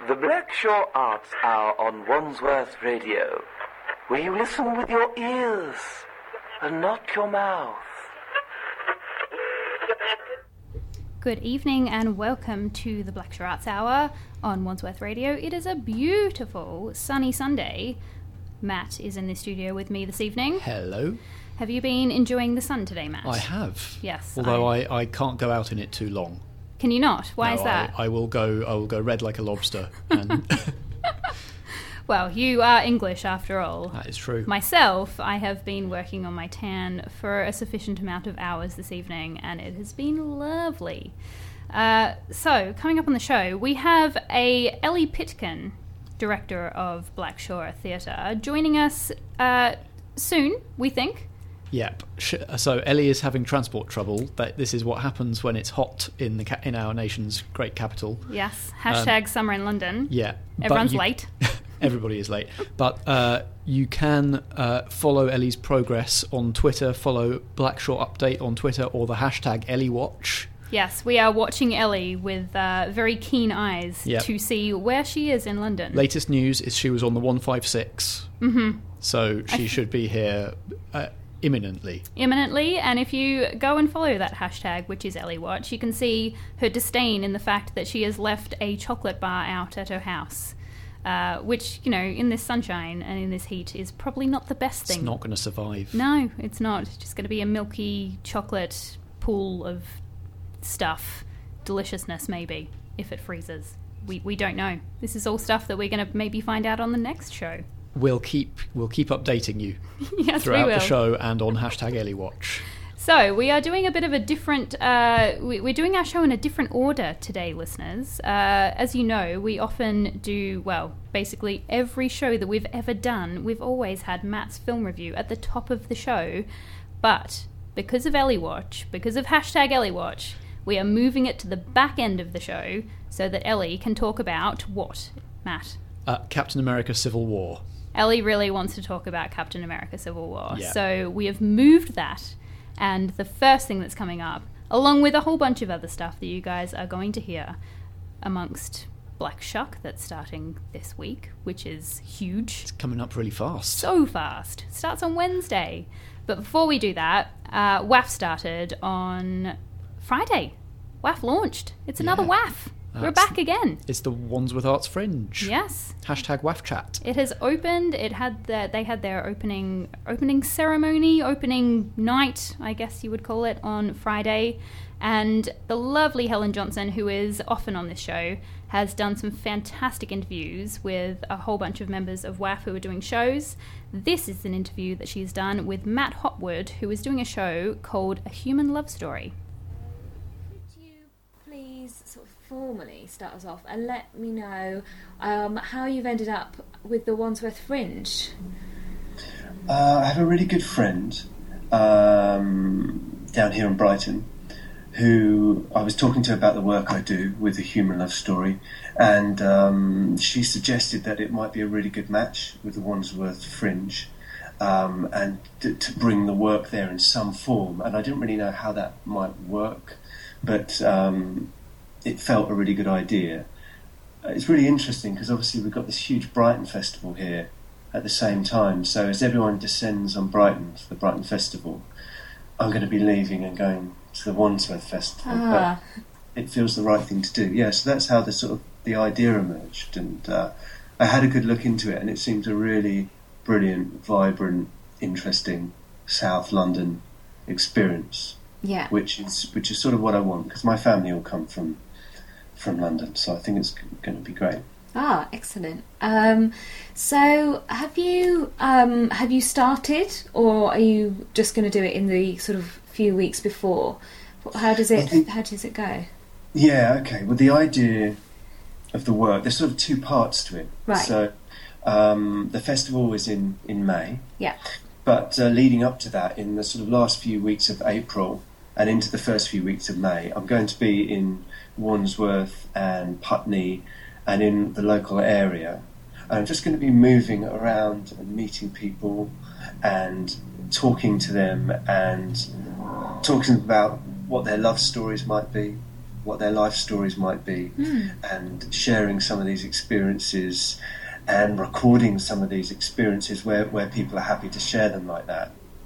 The Blackshaw Arts Hour on Wandsworth Radio, where you listen with your ears and not your mouth. Good evening and welcome to the Blackshaw Arts Hour on Wandsworth Radio. It is a beautiful sunny Sunday. Matt is in the studio with me this evening. Hello. Have you been enjoying the sun today, Matt? I have. Yes. Although I can't go out in it too long. Can you not? Why is that? I will go red like a lobster. And Well, you are English after all. that is true. Myself, I have been working on my tan for a sufficient amount of hours this evening, and it has been lovely. So, coming up on the show, we have Ellie Pitkin, director of Blackshaw Theatre, joining us soon, we think. Yep. So Ellie is having transport trouble. This is what happens when it's hot in our nation's great capital. Yes. Hashtag summer in London. Yeah. Everyone's late. Everybody is late. But you can follow Ellie's progress on Twitter, follow Blackshaw Update on Twitter, or the hashtag EllieWatch. Yes, we are watching Ellie with very keen eyes Yep. to see where she is in London. Latest news is she was on the 156. Mm-hmm. So she should be here imminently. And if you go and follow that hashtag, which is EllieWatch, you can see her disdain in the fact that she has left a chocolate bar out at her house. Which, in this sunshine and in this heat is probably not the best thing. It's not going to survive. No, it's not. It's just going to be a milky chocolate pool of stuff. Deliciousness, maybe, if it freezes. We don't know. This is all stuff that we're going to maybe find out on the next show. We'll keep updating you Yes, throughout we will. the show and on hashtag EllieWatch. So, we are doing a bit of a different... we're doing our show in a different order today, listeners. As you know, we often do, basically every show that we've ever done, we've always had Matt's film review at the top of the show. But because of EllieWatch, because of hashtag EllieWatch, we are moving it to the back end of the show so that Ellie can talk about what, Matt? Captain America Civil War. Ellie really wants to talk about Captain America Civil War. Yeah. So we have moved that. And the first thing that's coming up, along with a whole bunch of other stuff that you guys are going to hear, amongst Black Shuck that's starting this week, which is huge. It's coming up really fast. So fast. Starts on Wednesday. But before we do that, WAF started on Friday. WAF launched. It's another WAF. We're back again. It's the Wandsworth Arts Fringe. Yes. Hashtag WAF chat. It has opened. They had their opening ceremony, opening night, I guess you would call it, on Friday. And the lovely Helen Johnson, who is often on this show, has done some fantastic interviews with a whole bunch of members of WAF who are doing shows. This is an interview that she's done with Matt Hopwood, who is doing a show called A Human Love Story. Could you please sort of formally start us off and let me know how you've ended up with the Wandsworth Fringe? I have a really good friend down here in Brighton who I was talking to about the work I do with the Human Love Story, and she suggested that it might be a really good match with the Wandsworth Fringe, and to bring the work there in some form. And I didn't really know how that might work, but it felt a really good idea. It's really interesting because obviously we've got this huge Brighton Festival here at the same time, so as everyone descends on Brighton for the Brighton Festival, I'm going to be leaving and going to the Wandsworth Festival. But it feels the right thing to do. Yeah, so that's how the idea emerged, and I had a good look into it, and it seemed a really brilliant, vibrant, interesting South London experience. Yeah. Which is sort of what I want, because my family all come from London, so I think it's going to be great. Ah, excellent. So have you started, or are you just going to do it in the sort of few weeks before? How does it go? Yeah, okay. Well, the idea of the work, there's sort of two parts to it. Right. So the festival is in May. Yeah. But leading up to that, in the sort of last few weeks of April and into the first few weeks of May, I'm going to be in Wandsworth and Putney and in the local area. And I'm just going to be moving around and meeting people and talking to them and talking about what their love stories might be, what their life stories might be, and sharing some of these experiences and recording some of these experiences where people are happy to share them like that.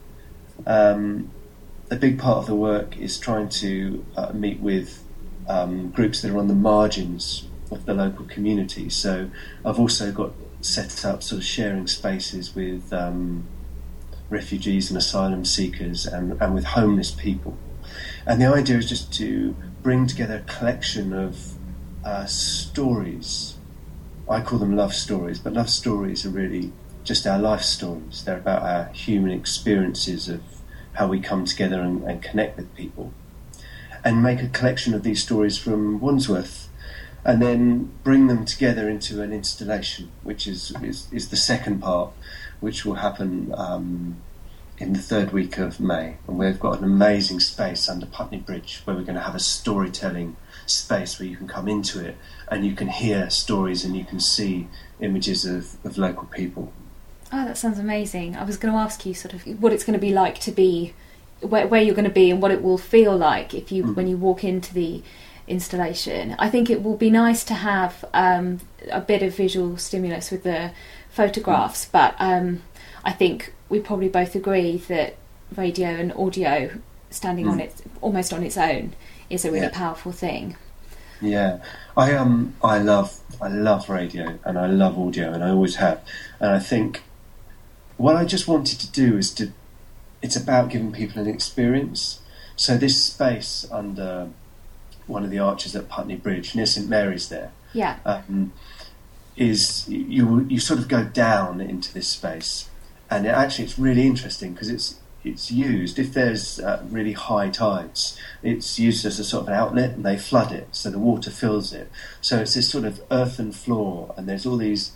A big part of the work is trying to meet with groups that are on the margins of the local community. So I've also got set up sort of sharing spaces with refugees and asylum seekers and with homeless people. And the idea is just to bring together a collection of stories. I call them love stories, but love stories are really just our life stories. They're about our human experiences of how we come together and connect with people. And make a collection of these stories from Wandsworth, and then bring them together into an installation, which is the second part, which will happen in the third week of May. And we've got an amazing space under Putney Bridge where we're going to have a storytelling space where you can come into it and you can hear stories and you can see images of local people. Oh, that sounds amazing. I was going to ask you sort of what it's going to be like to be, where you're going to be and what it will feel like if you when you walk into the installation. I think it will be nice to have a bit of visual stimulus with the photographs, but I think we probably both agree that radio and audio standing on it almost on its own is a really powerful thing. Yeah, I love radio and I love audio and I always have, and I think what I just wanted to do is it's about giving people an experience. So this space under one of the arches at Putney Bridge near St Mary's there, is you sort of go down into this space, and it's really interesting because it's used if there's really high tides. It's used as a sort of an outlet, and they flood it, so the water fills it. So it's this sort of earthen floor, and there's all these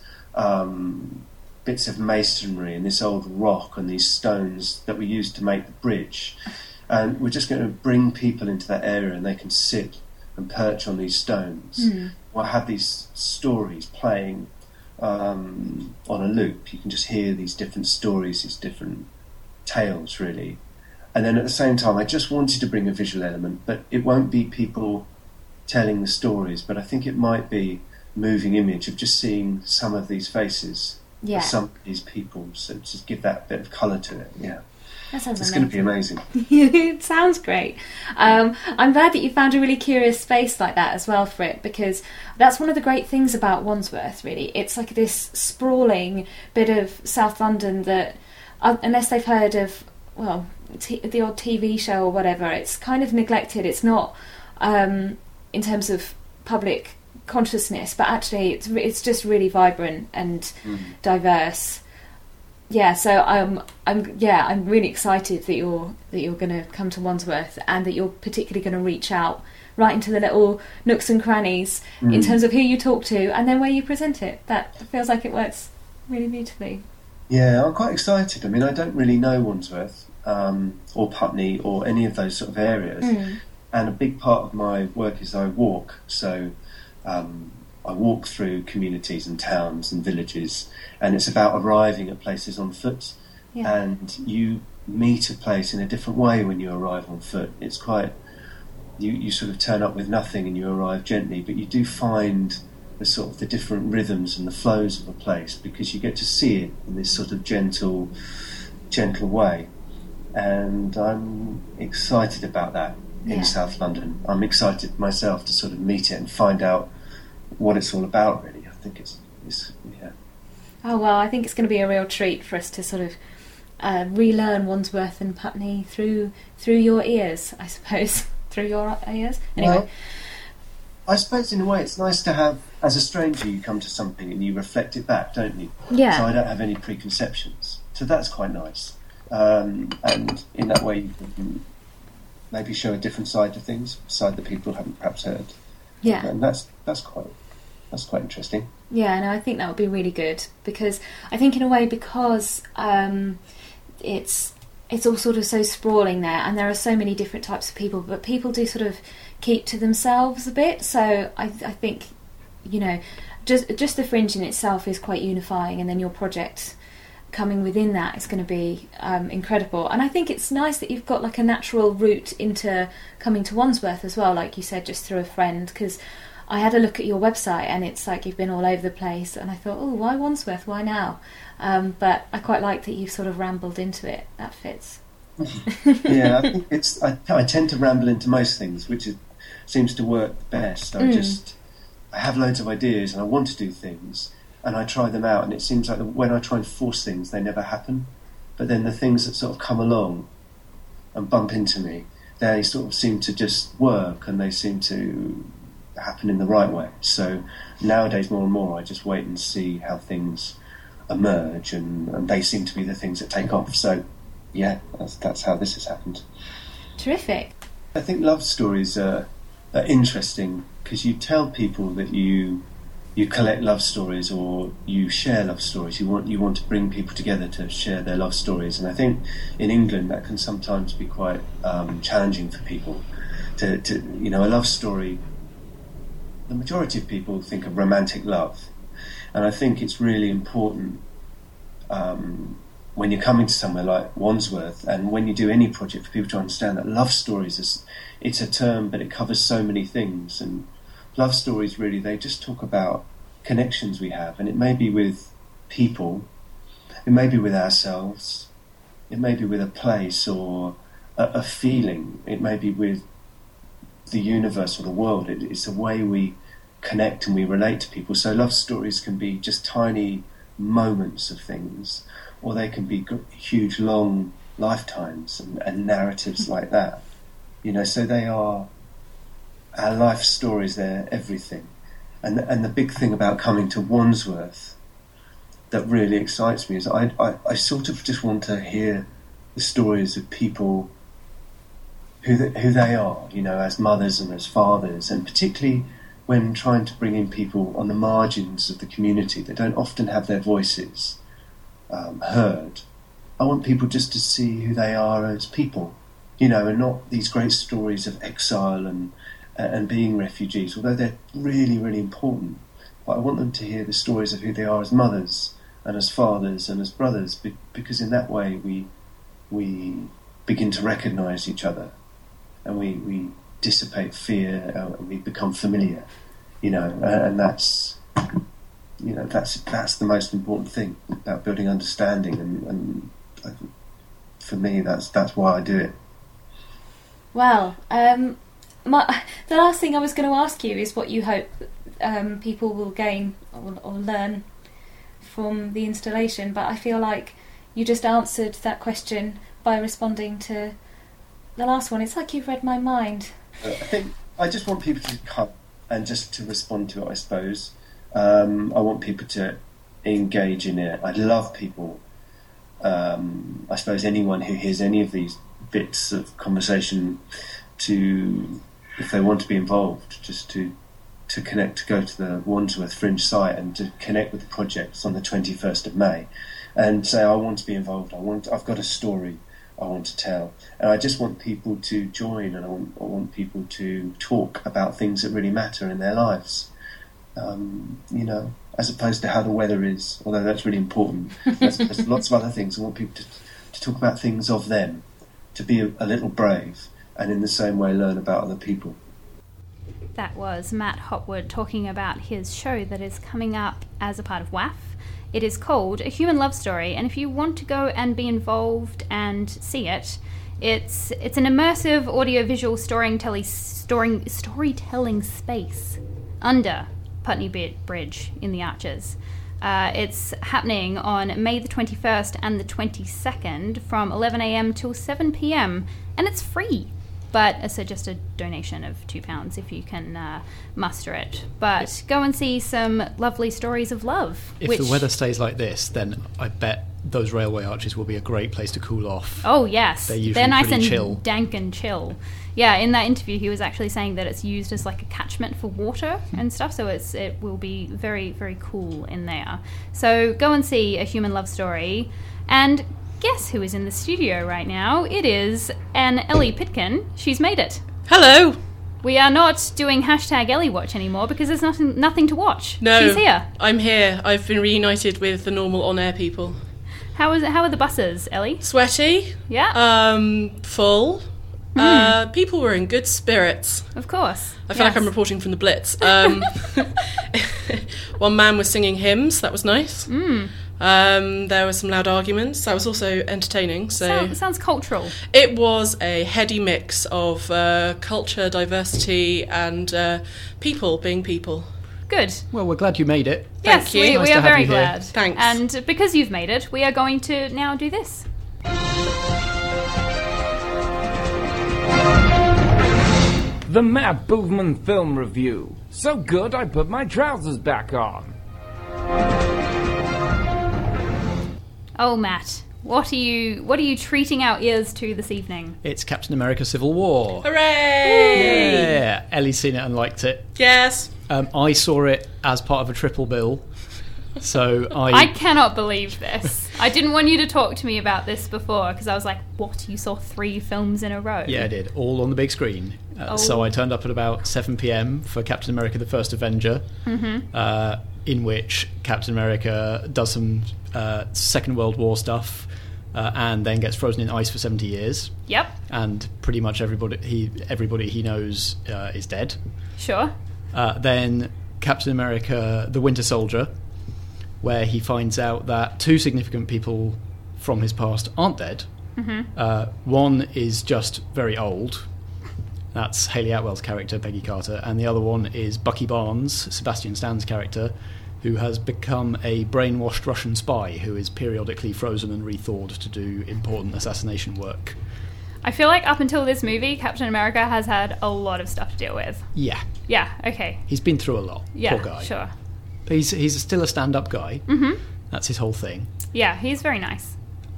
bits of masonry and this old rock and these stones that we used to make the bridge. And we're just going to bring people into that area, and they can sit and perch on these stones. We'll have these stories playing on a loop. You can just hear these different stories, these different tales, really. And then at the same time, I just wanted to bring a visual element, but it won't be people telling the stories, but I think it might be moving image of just seeing some of these faces of some of these people. So just give that bit of colour to it. Yeah. That sounds It's going to be amazing. It sounds great. I'm glad that you found a really curious space like that as well for it, because that's one of the great things about Wandsworth, really. It's like this sprawling bit of South London that, unless they've heard of, well, the odd TV show or whatever, it's kind of neglected. It's not in terms of public consciousness, but actually it's just really vibrant and diverse. Yeah, so I'm really excited that you're going to come to Wandsworth, and that you're particularly going to reach out right into the little nooks and crannies in terms of who you talk to and then where you present it. That feels like it works really beautifully. Yeah, I'm quite excited. I mean, I don't really know Wandsworth or Putney or any of those sort of areas, and a big part of my work is I walk. So I walk through communities and towns and villages, and it's about arriving at places on foot. And you meet a place in a different way when you arrive on foot. It's quite, you sort of turn up with nothing and you arrive gently, but you do find the sort of the different rhythms and the flows of a place, because you get to see it in this sort of gentle way. And I'm excited about that in South London. I'm excited myself to sort of meet it and find out what it's all about, really. I think it's yeah. Oh, well, I think it's going to be a real treat for us to sort of relearn Wandsworth and Putney through your ears, I suppose. Through your ears? Anyway. Well, I suppose in a way it's nice to have, as a stranger, you come to something and you reflect it back, don't you? Yeah. So I don't have any preconceptions. So that's quite nice. And in that way you can maybe show a different side to things, a side that people haven't perhaps heard. Yeah. And that's quite interesting. Yeah, no, I think that would be really good, because I think in a way, because it's all sort of so sprawling there, and there are so many different types of people, but people do sort of keep to themselves a bit. So I think, you know, just the Fringe in itself is quite unifying, and then your project coming within that is going to be incredible. And I think it's nice that you've got like a natural route into coming to Wandsworth as well, like you said, just through a friend, because I had a look at your website and it's like you've been all over the place, and I thought, oh, why Wandsworth? Why now? But I quite like that you've sort of rambled into it. That fits. Yeah, I think I tend to ramble into most things, which seems to work best. I have loads of ideas and I want to do things, and I try them out, and it seems like when I try and force things, they never happen. But then the things that sort of come along and bump into me, they sort of seem to just work, and they seem to happen in the right way. So nowadays, more and more, I just wait and see how things emerge, and they seem to be the things that take off. So yeah, that's how this has happened. Terrific. I think love stories are interesting because you tell people that you collect love stories, or you share love stories. You want to bring people together to share their love stories, and I think in England that can sometimes be quite challenging for people. To a love story, the majority of people think of romantic love, and I think it's really important when you're coming to somewhere like Wandsworth, and when you do any project, for people to understand that love stories it's a term, but it covers so many things. And love stories, really, they just talk about connections we have, and it may be with people, it may be with ourselves, it may be with a place or a feeling, it may be with the universe or the world. It's a way we connect and we relate to people. So love stories can be just tiny moments of things, or they can be huge, long lifetimes and narratives like that. So they are our life stories. They're everything. And the big thing about coming to Wandsworth that really excites me is I sort of just want to hear the stories of people who they are, as mothers and as fathers, and particularly when trying to bring in people on the margins of the community that don't often have their voices heard. I want people just to see who they are as people, and not these great stories of exile and being refugees, although they're really, really important. But I want them to hear the stories of who they are as mothers and as fathers and as brothers, because in that way we begin to recognise each other, and we dissipate fear, and we become familiar, and that's the most important thing about building understanding, and I think for me that's why I do it. Well, the last thing I was going to ask you is what you hope people will gain or learn from the installation, but I feel like you just answered that question by responding to the last one. It's like you've read my mind. I think I just want people to come and just to respond to it, I suppose. I want people to engage in it. I'd love people, I suppose anyone who hears any of these bits of conversation, to, if they want to be involved, just to connect, to go to the Wandsworth Fringe site and to connect with the projects on the 21st of May and say, I want to be involved, I've got a story I want to tell, and I just want people to join, and I want people to talk about things that really matter in their lives, as opposed to how the weather is, although that's really important. There's lots of other things. I want people to talk about things of them, to be a little brave, and in the same way learn about other people. That was Matt Hopwood talking about his show that is coming up as a part of WAF. It is called A Human Love Story, and if you want to go and be involved and see it, it's an immersive audiovisual storytelling space under Putney Bridge in the Arches. It's happening on May the 21st and the 22nd from 11 a.m. till 7 p.m, and it's free. But so just a donation of £2 if you can muster it. But go and see some lovely stories of love. If the weather stays like this, then I bet those railway arches will be a great place to cool off. Oh, yes. They're nice and chill. Dank and chill. Yeah, in that interview he was actually saying that it's used as like a catchment for water and stuff, so it will be very, very cool in there. So go and see A Human Love Story. And guess who is in the studio right now? It is Ellie Pitkin. She's made it. Hello. We are not doing hashtag EllieWatch anymore because there's nothing to watch. No, she's here. I'm here. I've been reunited with the normal on-air people. How are the buses, Ellie? Sweaty. Yeah. Full. People were in good spirits. Of course. I feel like I'm reporting from the Blitz. One man was singing hymns. That was nice. There were some loud arguments. That was also entertaining. Sounds cultural. It was a heady mix of culture, diversity, and people being people. Good. Well, we're glad you made it. Yes, you. we are very glad. Thanks. And because you've made it, we are going to now do this. The Matt Boovman Film Review. So good I put my trousers back on. Oh, Matt, what are you treating our ears to this evening? It's Captain America Civil War. Hooray! Yeah, Ellie's seen it and liked it. Yes. I saw it as part of a triple bill. So I cannot believe this. I didn't want you to talk to me about this before because I was like, what? You saw 3 films in a row? Yeah, I did. All on the big screen. So I turned up at about 7 p.m. for Captain America the First Avenger, in which Captain America does some Second World War stuff and then gets frozen in ice for 70 years. Yep. And pretty much everybody he knows is dead. Sure. Then Captain America the Winter Soldier, where he finds out that 2 significant people from his past aren't dead. One is just very old. That's Hayley Atwell's character, Peggy Carter. And the other one is Bucky Barnes, Sebastian Stan's character, who has become a brainwashed Russian spy who is periodically frozen and rethawed to do important assassination work. I feel like up until this movie, Captain America has had a lot of stuff to deal with. Yeah. Yeah, okay. He's been through a lot. Yeah, poor guy. Sure. But he's still a stand-up guy. That's his whole thing. Yeah, he's very nice.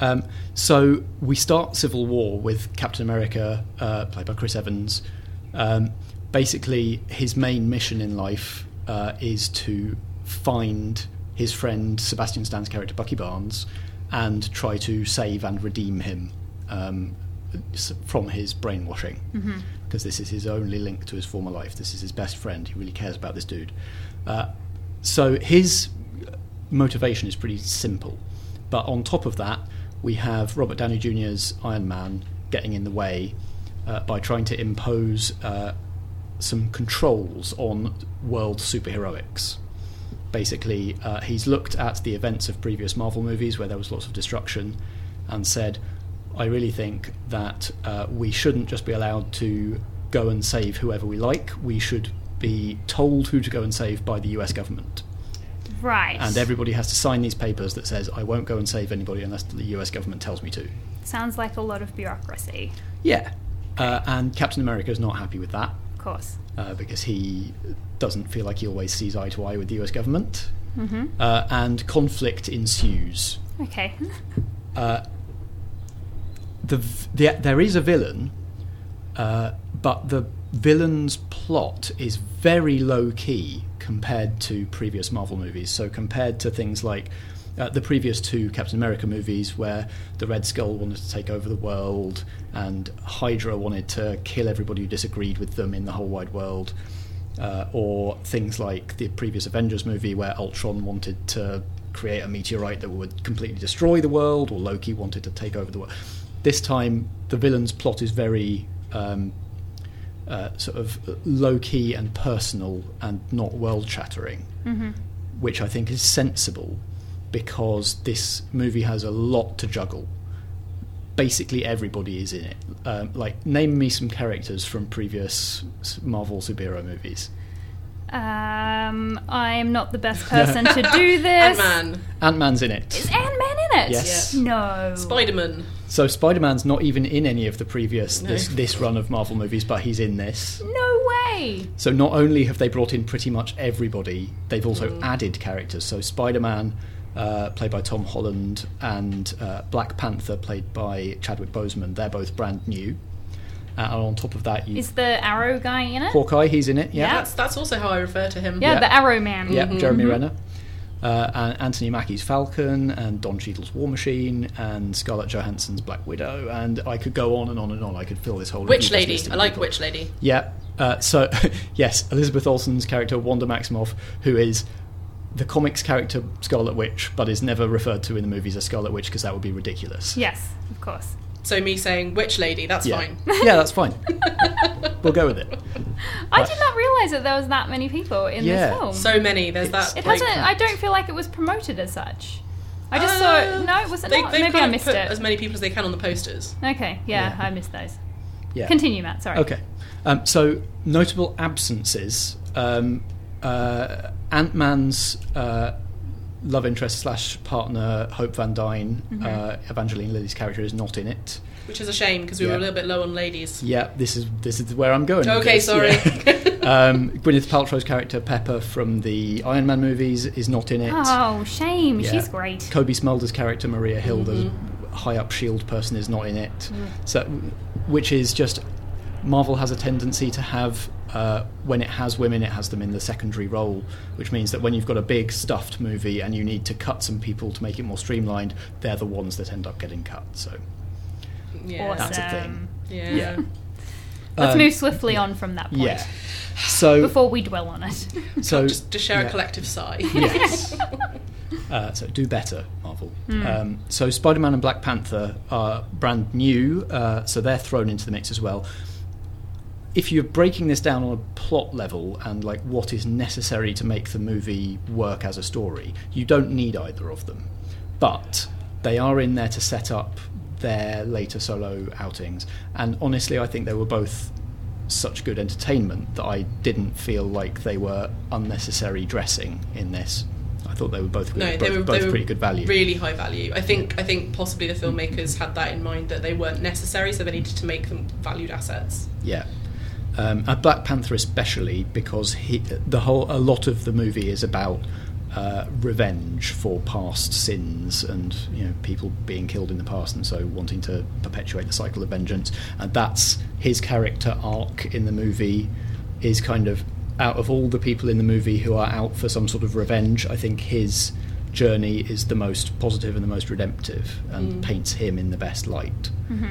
So we start Civil War with Captain America, played by Chris Evans. Basically, his main mission in life is to find his friend Sebastian Stan's character, Bucky Barnes, and try to save and redeem him from his brainwashing. Because this is his only link to his former life. This is his best friend. He really cares about this dude. So his motivation is pretty simple. But on top of that, we have Robert Downey Jr.'s Iron Man getting in the way by trying to impose some controls on world superheroics. Basically, he's looked at the events of previous Marvel movies where there was lots of destruction and said, I really think that we shouldn't just be allowed to go and save whoever we like. We should be told who to go and save by the US government. Right. And everybody has to sign these papers that says, I won't go and save anybody unless the US government tells me to. Sounds like a lot of bureaucracy. Yeah. And Captain America is not happy with that. Of course. Because he doesn't feel like he always sees eye to eye with the US government. And conflict ensues. Okay. There is a villain, but the villain's plot is very low-key compared to previous Marvel movies. So compared to things like the previous 2 Captain America movies where the Red Skull wanted to take over the world and Hydra wanted to kill everybody who disagreed with them in the whole wide world, or things like the previous Avengers movie where Ultron wanted to create a meteorite that would completely destroy the world, or Loki wanted to take over the world. This time the villain's plot is very sort of low-key and personal and not world-shattering, which I think is sensible because this movie has a lot to juggle. Basically everybody is in it. Name me some characters from previous Marvel superhero movies. I'm not the best person to do this. Ant-Man. Ant-Man's in it. Is Ant-Man in it? Yes. No. Spider-Man. So Spider-Man's not even in any of the previous this run of Marvel movies, but he's in this. No way. So not only have they brought in pretty much everybody, they've also added characters. So Spider-Man, played by Tom Holland, and Black Panther, played by Chadwick Boseman, they're both brand new. And on top of that, is the Arrow guy in it? Hawkeye, he's in it. Yeah, that's also how I refer to him. Yeah, the Arrow Man. Yeah, Jeremy Renner. And Anthony Mackie's Falcon, and Don Cheadle's War Machine, and Scarlett Johansson's Black Widow, and I could go on and on and on. I could fill this whole Witch Lady. I like Witch Lady. Yeah. So yes, Elizabeth Olsen's character Wanda Maximoff, who is the comics character Scarlet Witch, but is never referred to in the movies as Scarlet Witch because that would be ridiculous. Yes, of course. So me saying witch lady, that's fine. Yeah, that's fine. We'll go with it. I did not realise that there was that many people in this film. So many. There's that. It hasn't. I don't feel like it was promoted as such. I just thought, no, it wasn't. Maybe I missed put it. as many people as they can on the posters. Okay, yeah, I missed those. Yeah. Continue, Matt. Sorry. Okay. So notable absences. Ant-Man's love interest / partner Hope Van Dyne, Evangeline Lilly's character, is not in it. Which is a shame because we were a little bit low on ladies. Yeah, this is where I'm going. Okay, sorry. Yeah. Gwyneth Paltrow's character Pepper from the Iron Man movies is not in it. Oh, shame. Yeah. She's great. Kobe Smulders' character Maria Hill, the high up S.H.I.E.L.D. person, is not in it. So, which is just, Marvel has a tendency to have, when it has women, it has them in the secondary role, which means that when you've got a big stuffed movie and you need to cut some people to make it more streamlined, they're the ones that end up getting cut. So Yeah. that's a thing. Yeah. Let's move swiftly on from that point. Yeah. So before we dwell on it. So Just to share a collective sigh. yes. So do better, Marvel. So Spider-Man and Black Panther are brand new, so they're thrown into the mix as well. If you're breaking this down on a plot level and like what is necessary to make the movie work as a story, you don't need either of them. But they are in there to set up their later solo outings. And honestly, I think they were both such good entertainment that I didn't feel like they were unnecessary dressing in this. I thought they were both good, they were pretty good value. Really high value. I think possibly the filmmakers had that in mind, that they weren't necessary, so they needed to make them valued assets. Yeah. Black Panther especially, because a lot of the movie is about revenge for past sins and people being killed in the past, and so wanting to perpetuate the cycle of vengeance. And that's his character arc in the movie, is kind of, out of all the people in the movie who are out for some sort of revenge, I think his journey is the most positive and the most redemptive, and paints him in the best light.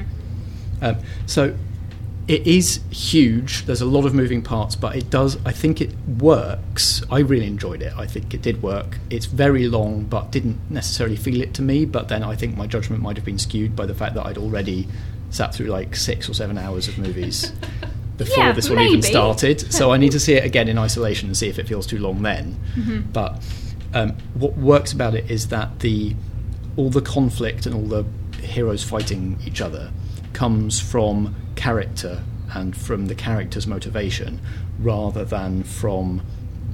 So it is huge. There's a lot of moving parts, but I think it works. I really enjoyed it. I think it did work. It's very long, but didn't necessarily feel it to me. But then I think my judgment might have been skewed by the fact that I'd already sat through like 6 or 7 hours of movies before this one even started. So I need to see it again in isolation and see if it feels too long then. But what works about it is that all the conflict and all the heroes fighting each other comes from character and from the character's motivation, rather than from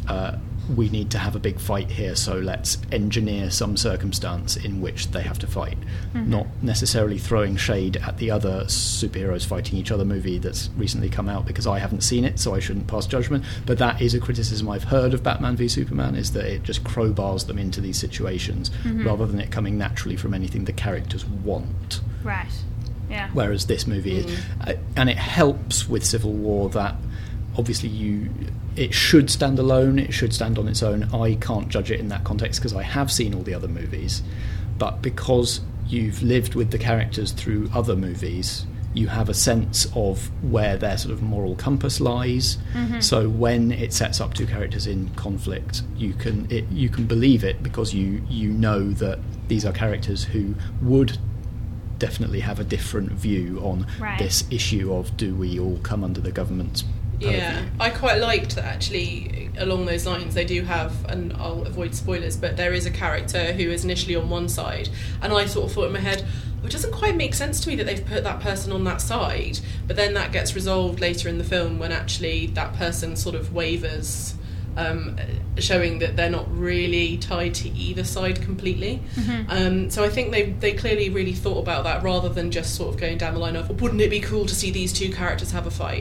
we need to have a big fight here, so let's engineer some circumstance in which they have to fight. Not necessarily throwing shade at the other superheroes fighting each other movie that's recently come out, because I haven't seen it, so I shouldn't pass judgment, but that is a criticism I've heard of Batman v Superman, is that it just crowbars them into these situations rather than it coming naturally from anything the characters want. Right. Yeah. Whereas this movie is, and it helps with Civil War that obviously it should stand alone, it should stand on its own. I can't judge it in that context because I have seen all the other movies, but because you've lived with the characters through other movies, you have a sense of where their sort of moral compass lies. So when it sets up two characters in conflict, you can believe it, because you know that these are characters who would definitely have a different view on this issue of, do we all come under the government's purview? Yeah, I quite liked that actually. Along those lines, they do have, and I'll avoid spoilers, but there is a character who is initially on one side, and I sort of thought in my head, it doesn't quite make sense to me that they've put that person on that side, but then that gets resolved later in the film when actually that person sort of wavers, showing that they're not really tied to either side completely. So I think they clearly really thought about that, rather than just sort of going down the line of, wouldn't it be cool to see these two characters have a fight?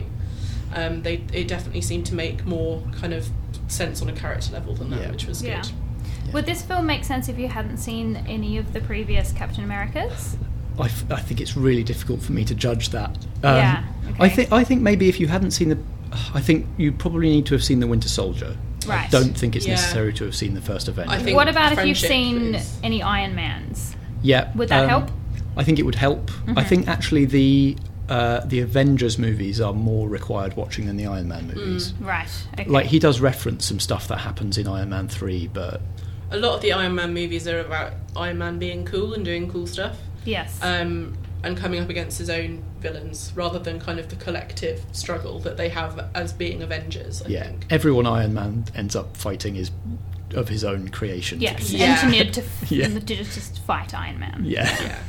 It definitely seemed to make more kind of sense on a character level than that, which was good. Yeah. Would this film make sense if you hadn't seen any of the previous Captain Americas? I think it's really difficult for me to judge that. Okay. I think maybe if you hadn't seen I think you probably need to have seen The Winter Soldier. Right. I don't think it's necessary to have seen the first Avengers. What about if you've seen any Iron Mans? Yeah. Would that help? I think it would help. I think actually the Avengers movies are more required watching than the Iron Man movies. Right. Okay. Like, he does reference some stuff that happens in Iron Man 3, but... A lot of the Iron Man movies are about Iron Man being cool and doing cool stuff. Yes. And coming up against his own villains, rather than kind of the collective struggle that they have as being Avengers, I think. Everyone Iron Man ends up fighting is of his own creation. Yes, Yeah. engineered to just fight Iron Man. Yeah.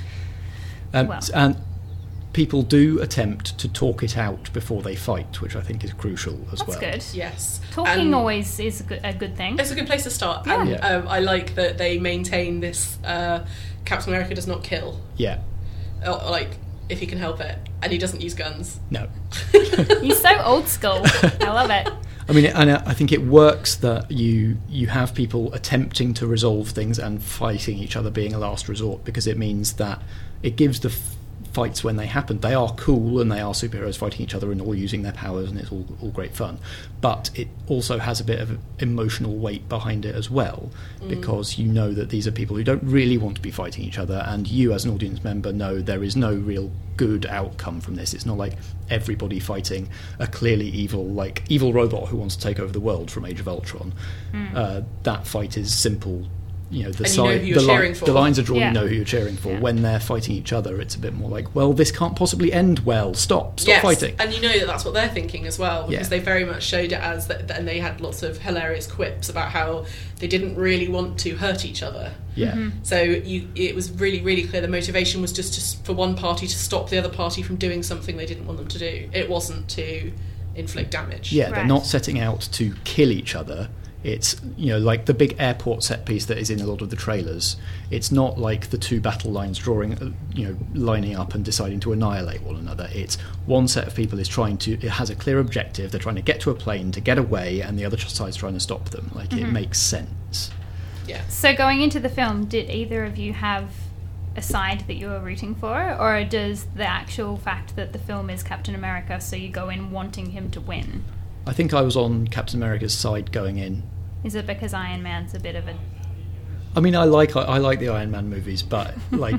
Well. And people do attempt to talk it out before they fight, which I think is crucial as That's well. good. Yes. Talking always is a good thing. It's a good place to start. Yeah. And I like that they maintain this Captain America does not kill. Yeah. Like, if he can help it. And he doesn't use guns. No. He's so old school. I love it. I mean, and I think it works that you have people attempting to resolve things and fighting each other being a last resort, because it means that it gives the fights when they happen, they are cool and they are superheroes fighting each other and all using their powers, and it's all great fun. But it also has a bit of emotional weight behind it as well, because you know that these are people who don't really want to be fighting each other, and you as an audience member know there is no real good outcome from this. It's not like everybody fighting a clearly evil robot who wants to take over the world from Age of Ultron. That fight is simple. You know, the lines are drawn, you know who you're cheering for. When they're fighting each other, it's a bit more like, well, this can't possibly end well. Stop fighting. And you know that's what they're thinking as well, because they very much showed it as that, and they had lots of hilarious quips about how they didn't really want to hurt each other. Yeah. So it was really, really clear the motivation was just for one party to stop the other party from doing something they didn't want them to do. It wasn't to inflict damage. Yeah, they're not setting out to kill each other. It's, you know, like the big airport set piece that is in a lot of the trailers. It's not like the two battle lines lining up and deciding to annihilate one another. It's one set of people it has a clear objective. They're trying to get to a plane to get away, and the other side's trying to stop them. Like, it makes sense. Yeah. So going into the film, did either of you have a side that you were rooting for, or does the actual fact that the film is Captain America, so you go in wanting him to win? I think I was on Captain America's side going in. Is it because Iron Man's a bit of a... I mean, I like the Iron Man movies, but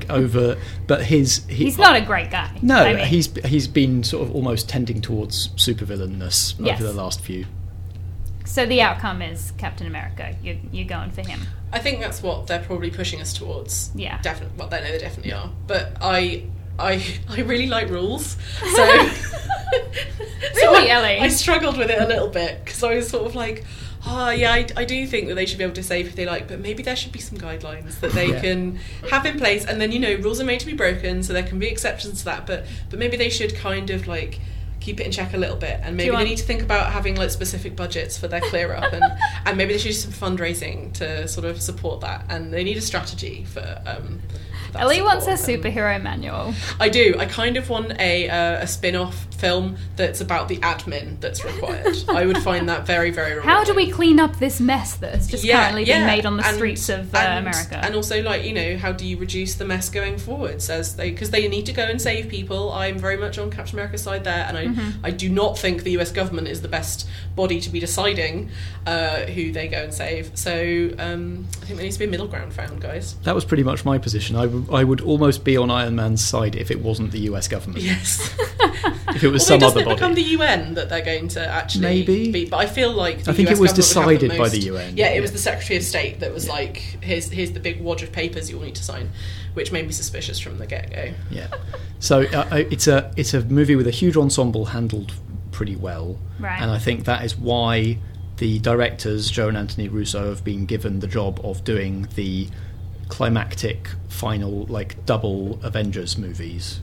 he's not a great guy. No, I mean, he's been sort of almost tending towards supervillainness over the last few. So the outcome is Captain America. You're going for him. I think that's what they're probably pushing us towards. Yeah. Definitely. Well, they definitely are. But I really like rules. So Really, Ellie? I struggled with it a little bit, because I was sort of like, I do think that they should be able to save if they like, but maybe there should be some guidelines that they can have in place, and then, you know, rules are made to be broken, so there can be exceptions to that, but maybe they should kind of like keep it in check a little bit, and maybe they need to think about having like specific budgets for their clear up, and maybe they should do some fundraising to sort of support that, and they need a strategy for that. Ellie wants a superhero manual. I do. I kind of want a spin-off film that's about the admin that's required. I would find that very, very rewarding. How do we clean up this mess that's just currently being made on the streets of America? And also, like, you know, how do you reduce the mess going forwards? Because they need to go and save people. I'm very much on Captain America's side there, and I do not think the US government is the best body to be deciding who they go and save. So I think there needs to be a middle ground found, guys. That was pretty much my position. I would almost be on Iron Man's side if it wasn't the US government. Yes. If it was some other body. Become the UN that they're going to actually be. But I feel like I think US it was government would have decided by the UN. Yeah, it was the Secretary of State that was like, here's the big wad of papers you all need to sign, which made me suspicious from the get-go. Yeah. So it's a movie with a huge ensemble handled pretty well. Right. And I think that is why the directors, Joe and Anthony Russo, have been given the job of doing the climactic final, like, double Avengers movies.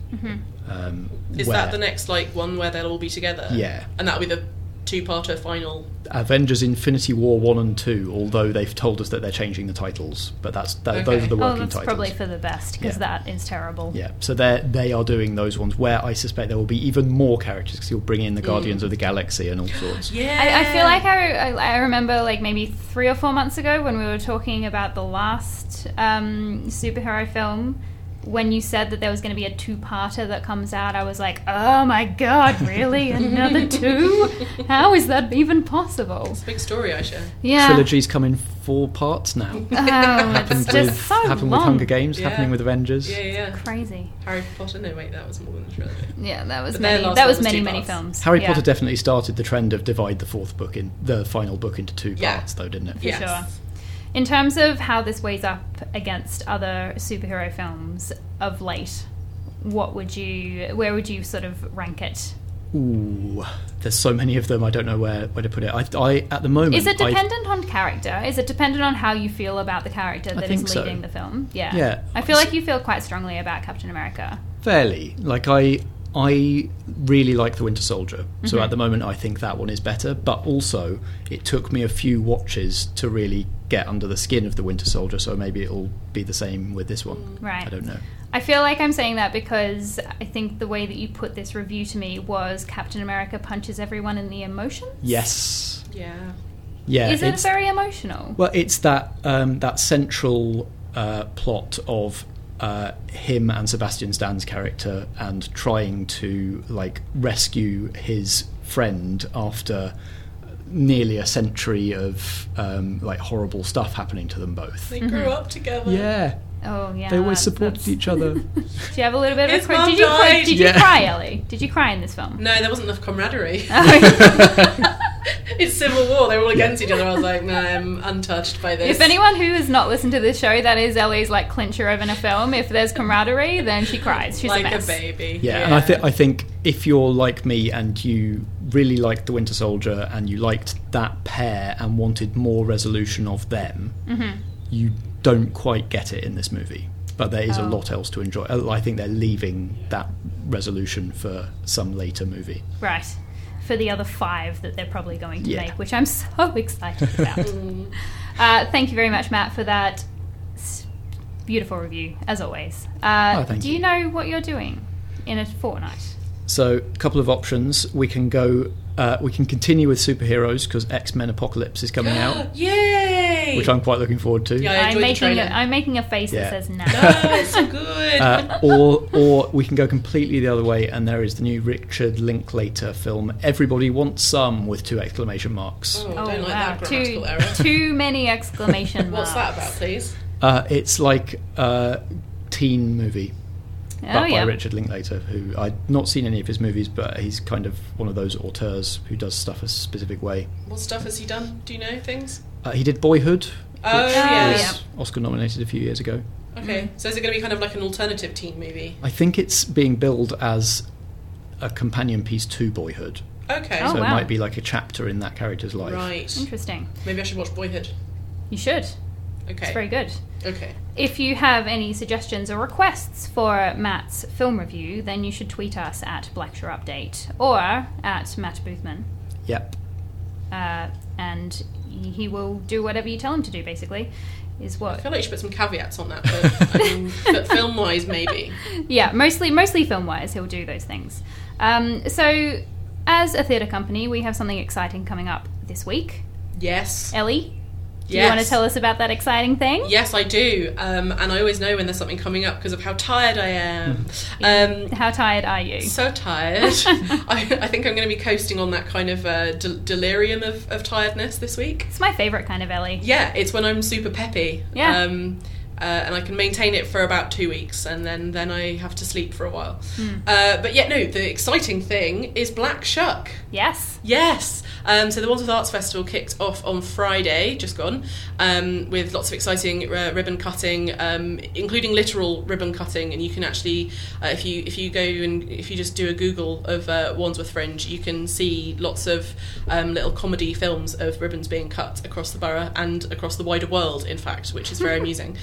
Is that the next one where they'll all be together? Yeah. And that'll be the two-parter final. Avengers Infinity War 1 and 2, although they've told us that they're changing the titles, but those are the working that's titles. Probably for the best, because that is terrible. Yeah, so they are doing those ones where I suspect there will be even more characters, because you'll bring in the Guardians of the Galaxy and all sorts. Yeah. I feel like I remember, like, maybe 3 or 4 months ago when we were talking about the last superhero film, when you said that there was going to be a 2-parter that comes out, I was like, oh my god, really? Another 2? How is that even possible? It's a big story, Aisha. Yeah. Trilogy's come in 4 parts now. It's just so happened long. with Hunger Games, Yeah. happening with Avengers. Yeah. Crazy. Harry Potter? No, wait, that was more than a trilogy. Yeah, that was But their many. last That one was was many, 2 many parts. films. Harry Yeah, Potter definitely started the trend of divide the final book into 2 Yeah. parts, though, didn't it? for Yes. sure. In terms of how this weighs up against other superhero films of late, where would you sort of rank it? Ooh, there's so many of them. I don't know where to put it. I at the moment. Is it dependent on character? Is it dependent on how you feel about the character that is think so. leading the film? Yeah. Yeah. I feel like you feel quite strongly about Captain America. Fairly. Like I really like The Winter Soldier. So at the moment I think that one is better, but also it took me a few watches to really get under the skin of The Winter Soldier, so maybe it'll be the same with this one. Right. I don't know. I feel like I'm saying that because I think the way that you put this review to me was Captain America punches everyone in the emotions. Yes. Yeah. Yeah. Is it it's- very emotional? Well, it's that that central plot of him and Sebastian Stan's character and trying to like rescue his friend after nearly a century of like horrible stuff happening to them both. They grew up together. Yeah, Oh yeah. they always that's- supported each other. Do you have a little bit of His a cry? mum Did you cry? died. Did you Yeah. cry, Ellie? Did you cry in this film? No, there wasn't enough camaraderie. It's Civil War. They were all against each other. I was like, no, I'm untouched by this. If anyone who has not listened to this show, that is Ellie's like clincher of in a film. If there's camaraderie, then she cries. She's like a mess. baby. Yeah, and I think if you're like me and you really liked The Winter Soldier and you liked that pair and wanted more resolution of them, you don't quite get it in this movie. But there is a lot else to enjoy. I think they're leaving that resolution for some later movie. Right. For the other 5 that they're probably going to Yeah. make, which I'm so excited about. Thank you very much, Matt, for that beautiful review, as always. thank do you. you know what you're doing in a fortnight? So, a couple of options. We can go. We can continue with superheroes because X-Men Apocalypse is coming out, Yay! which I'm quite looking forward to. Yeah, I enjoyed the trailer. I'm making a face Yeah. that says no. Oh, it's so good. Or we can go completely the other way, and there is the new Richard Linklater film, Everybody Wants Some, with 2 exclamation marks. Oh, I don't like that Too, grammatical error. too many exclamation marks. What's that about, please? It's like a teen movie. Oh, But yeah. by Richard Linklater, who I've not seen any of his movies, but he's kind of one of those auteurs who does stuff a specific way. What stuff has he done? Do you know things? He did Boyhood, Oh, which yeah. was Oscar nominated a few years ago. Okay, so is it going to be kind of like an alternative teen movie? I think it's being billed as a companion piece to Boyhood, Okay, Oh, so wow. it might be like a chapter in that character's life. right. Interesting. Maybe I should watch Boyhood. You should. Okay. It's very good. Okay. If you have any suggestions or requests for Matt's film review, then you should tweet us at Blackshore Update or at Matt Boothman. Yep. And he will do whatever you tell him to do, basically, is I what. feel like you should put some caveats on that, but, I mean, but film-wise, maybe. Yeah, mostly film-wise, he'll do those things. So, as a theatre company, we have something exciting coming up this week. Yes. Ellie, do you Yes. want to tell us about that exciting thing? Yes, I do. And I always know when there's something coming up because of how tired I am. How tired are you? So tired. I think I'm going to be coasting on that kind of delirium of tiredness this week. It's my favourite kind of Ellie. Yeah, it's when I'm super peppy. Yeah. And I can maintain it for about 2 weeks, and then I have to sleep for a while. But yeah, no, the exciting thing is Black Shuck. Yes. Yes. So the Wandsworth Arts Festival kicked off on Friday, just gone, with lots of exciting ribbon cutting, including literal ribbon cutting. And you can actually, if you go and if you just do a Google of Wandsworth Fringe, you can see lots of little comedy films of ribbons being cut across the borough and across the wider world, in fact, which is very amusing.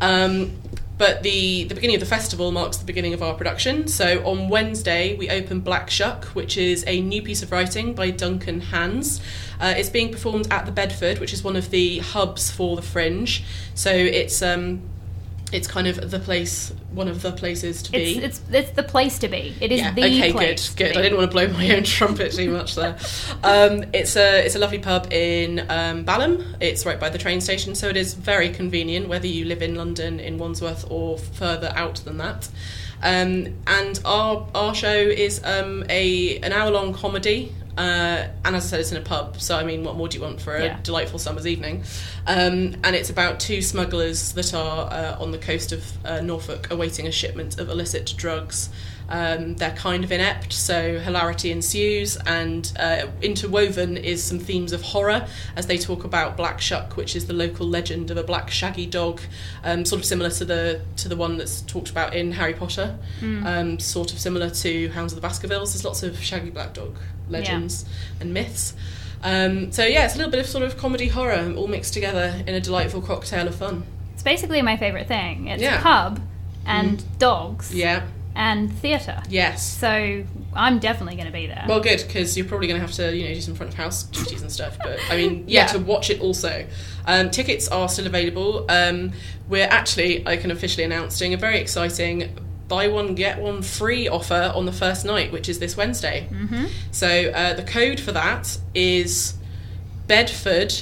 But the beginning of the festival marks the beginning of our production. So on Wednesday, we open Black Shuck, which is a new piece of writing by Duncan Hans. It's being performed at the Bedford, which is one of the hubs for the Fringe. So it's It's kind of one of the places to be. It's the place to be. It is the okay, place. Good. I didn't want to blow my own trumpet too much there. It's a lovely pub in Balham. It's right by the train station, so it is very convenient whether you live in London, in Wandsworth, or further out than that. And our show is an hour-long comedy. And as I said, it's in a pub, so I mean, what more do you want for a delightful summer's evening? And it's about two smugglers that are on the coast of Norfolk awaiting a shipment of illicit drugs. They're kind of inept, so hilarity ensues, and interwoven is some themes of horror as they talk about Black Shuck, which is the local legend of a black shaggy dog, sort of similar to the one that's talked about in Harry Potter, sort of similar to Hounds of the Baskervilles. There's lots of shaggy black dog legends and myths. It's a little bit of sort of comedy horror all mixed together in a delightful cocktail of fun. It's basically my favourite thing. It's pub and dogs. Yeah. And theatre. Yes. So I'm definitely going to be there. Well, good, because you're probably going to have to, do some front of house duties and stuff. But I mean, to watch it also. Tickets are still available. We're actually, I can officially announce, doing a very exciting buy one get one free offer on the first night, which is this Wednesday. Mm-hmm. So the code for that is Bedford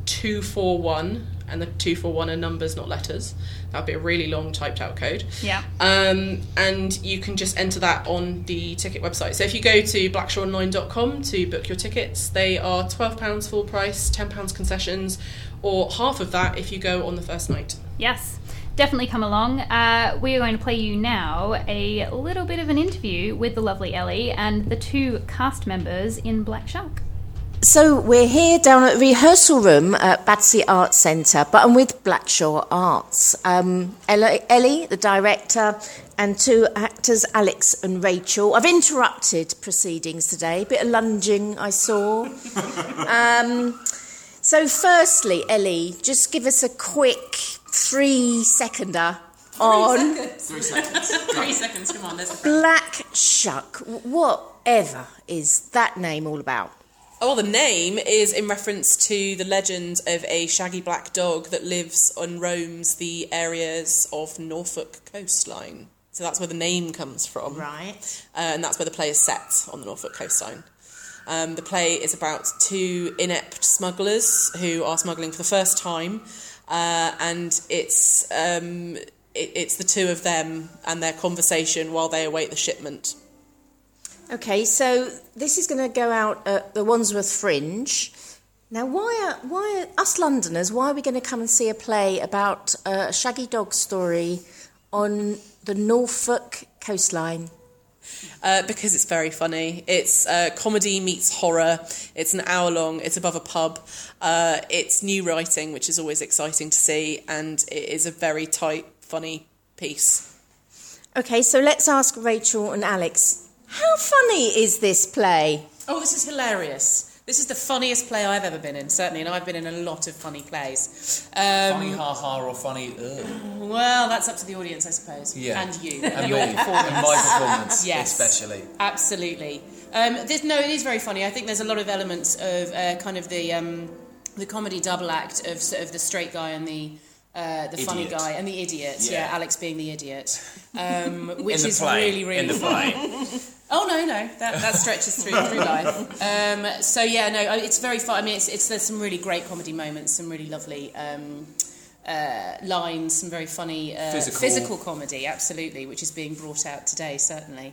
241, and the 241 are numbers, not letters. That'd be a really long typed out code. Yeah. And you can just enter that on the ticket website. So if you go to blackshoreonline.com to book your tickets, they are £12 full price, £10 concessions, or half of that if you go on the first night. Yes. Definitely come along. We are going to play you now a little bit of an interview with the lovely Ellie and the two cast members in Black Shuck. So we're here down at the rehearsal room at Battersea Arts Centre, but I'm with Blackshore Arts. Ellie, the director, and two actors, Alex and Rachel. I've interrupted proceedings today, a bit of lunging I saw. So firstly, Ellie, just give us a quick 3-seconder on... 3 seconds. 3 seconds, come on, there's the Black Shuck. Whatever is that name all about? Oh, well, the name is in reference to the legend of a shaggy black dog that lives and roams the areas of Norfolk coastline. So that's where the name comes from. Right. And that's where the play is set, on the Norfolk coastline. The play is about two inept smugglers who are smuggling for the first time, and it's the two of them and their conversation while they await the shipment. Okay, so this is going to go out at the Wandsworth Fringe. Now, why are us Londoners, why are we going to come and see a play about a shaggy dog story on the Norfolk coastline? Because it's very funny. It's comedy meets horror. It's an hour long. It's above a pub. It's new writing, which is always exciting to see, and it is a very tight, funny piece. Okay, so let's ask Rachel and Alex. How funny is this play? Oh, this is hilarious. This is the funniest play I've ever been in, certainly, and I've been in a lot of funny plays. Funny ha-ha or funny ugh? Well, that's up to the audience, I suppose. Yeah. And you. And your performance. And my performance, yes. especially. Absolutely. It is very funny. I think there's a lot of elements of kind of the comedy double act of sort of the straight guy and the funny guy and the idiot. Yeah, Alex being the idiot. Which is play. Really, really... In the play. Oh, no, that stretches through life. It's very fun. I mean, there's some really great comedy moments, some really lovely lines, some very funny physical comedy, absolutely, which is being brought out today, certainly.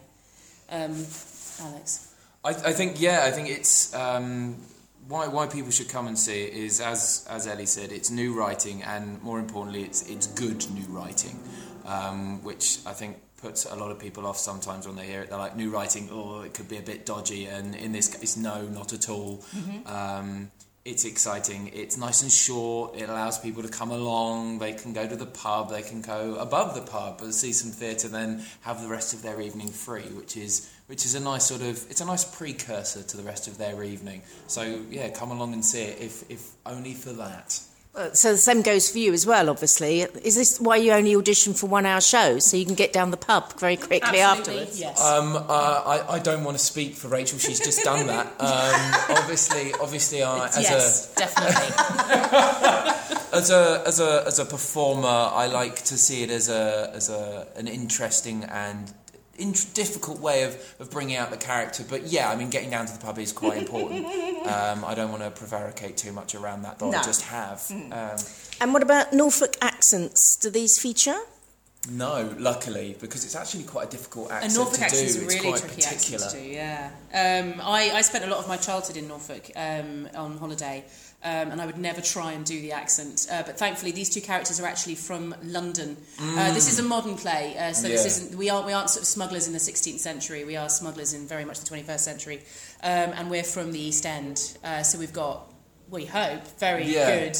Alex? I think it's... Why people should come and see it is, as Ellie said, it's new writing, and more importantly, it's good new writing, which I think puts a lot of people off sometimes when they hear it. They're like, new writing, it could be a bit dodgy, and in this case, no, not at all. Mm-hmm. It's exciting, it's nice and short, it allows people to come along, they can go to the pub, they can go above the pub and see some theatre, then have the rest of their evening free, which is a nice sort of, it's a nice precursor to the rest of their evening. So, yeah, come along and see it, if only for that. So the same goes for you as well, obviously. Is this why you only audition for 1 hour shows, so you can get down the pub very quickly afterwards? Yes. I don't want to speak for Rachel, she's just done that. Obviously, definitely. as a performer, I like to see it as an interesting and difficult way of bringing out the character. But yeah, I mean, getting down to the pub is quite important. I don't want to prevaricate too much around that, though. I just have. And what about Norfolk accents? Do these feature? No, luckily, because it's actually quite a difficult accent to do. A Norfolk accent is a it's really quite tricky particular. accent to do, yeah. I spent a lot of my childhood in Norfolk on holiday, and I would never try and do the accent. But thankfully, these two characters are actually from London. This is a modern play, so this isn't. We aren't sort of smugglers in the 16th century. We are smugglers in very much the 21st century, and we're from the East End. So we've got, we hope, very good,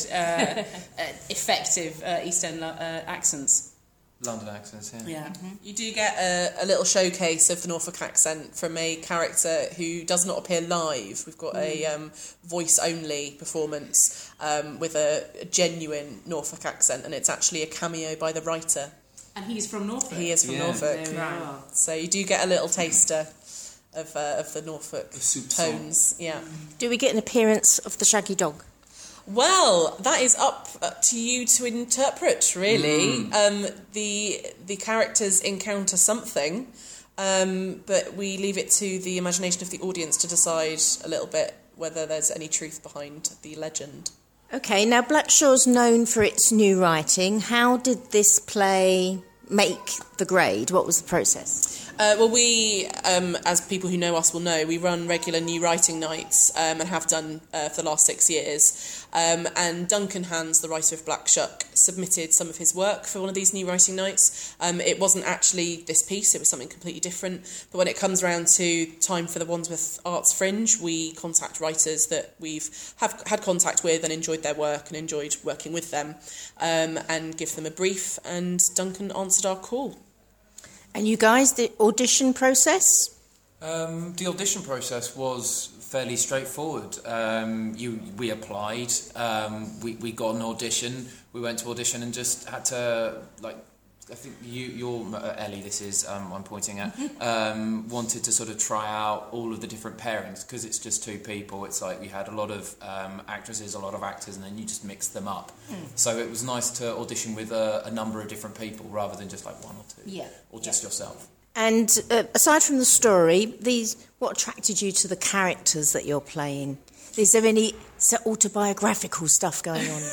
effective East End accents. London accents, yeah. Yeah. Mm-hmm. You do get a little showcase of the Norfolk accent from a character who does not appear live. We've got a voice-only performance with a genuine Norfolk accent, and it's actually a cameo by the writer. And he's from Norfolk? He is from Norfolk. Right. So you do get a little taster of the Norfolk tones. Yeah. Do we get an appearance of the shaggy dog? Well, that is up to you to interpret, really. The characters encounter something, but we leave it to the imagination of the audience to decide a little bit whether there's any truth behind the legend. Okay, now Blackshaw's known for its new writing. How did this play make the grade? What was the process? Well, we, as people who know us will know, we run regular new writing nights and have done for the last 6 years. And Duncan Hands, the writer of Black Shuck, submitted some of his work for one of these new writing nights. It wasn't actually this piece, it was something completely different. But when it comes around to time for the Wandsworth Arts Fringe, we contact writers that we've had contact with and enjoyed their work and enjoyed working with them, and give them a brief, and Duncan answered our call. And you guys, the audition process? The audition process was fairly straightforward. We applied, we got an audition, we went to audition and just had to, I think you're Ellie, this is, I'm pointing at, wanted to sort of try out all of the different pairings, because it's just two people. It's like we had a lot of actresses, a lot of actors, and then you just mix them up. So it was nice to audition with a number of different people rather than just like one or two, or just yourself. And aside from the story, what attracted you to the characters that you're playing? Is there any autobiographical stuff going on?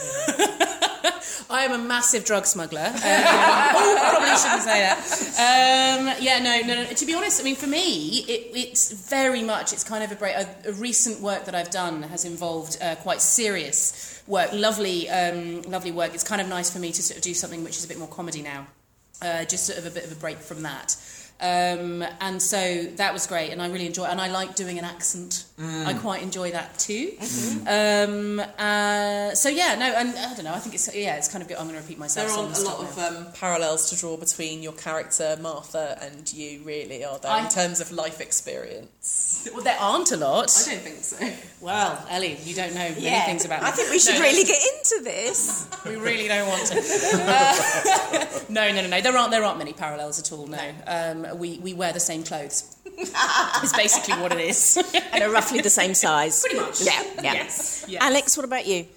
I am a massive drug smuggler. Probably shouldn't say that. No. To be honest, I mean, for me, it's very much, it's kind of a recent work that I've done has involved quite serious work, lovely work. It's kind of nice for me to sort of do something which is a bit more comedy now, just sort of a bit of a break from that. And so that was great, and I really enjoy it, and I like doing an accent. I quite enjoy that too. And I don't know, I think it's kind of good. I'm going to repeat myself. There aren't a lot of parallels to draw between your character Martha and you, really, are there, in terms of life experience? Well, there aren't a lot. I don't think so. Well, Ellie, you don't know many things about me. I think we should really get into this. We really don't want to. No. There aren't many parallels at all. No. We wear the same clothes. It's basically what it is. And are roughly the same size. Pretty much. Yeah. Yes. Alex, what about you?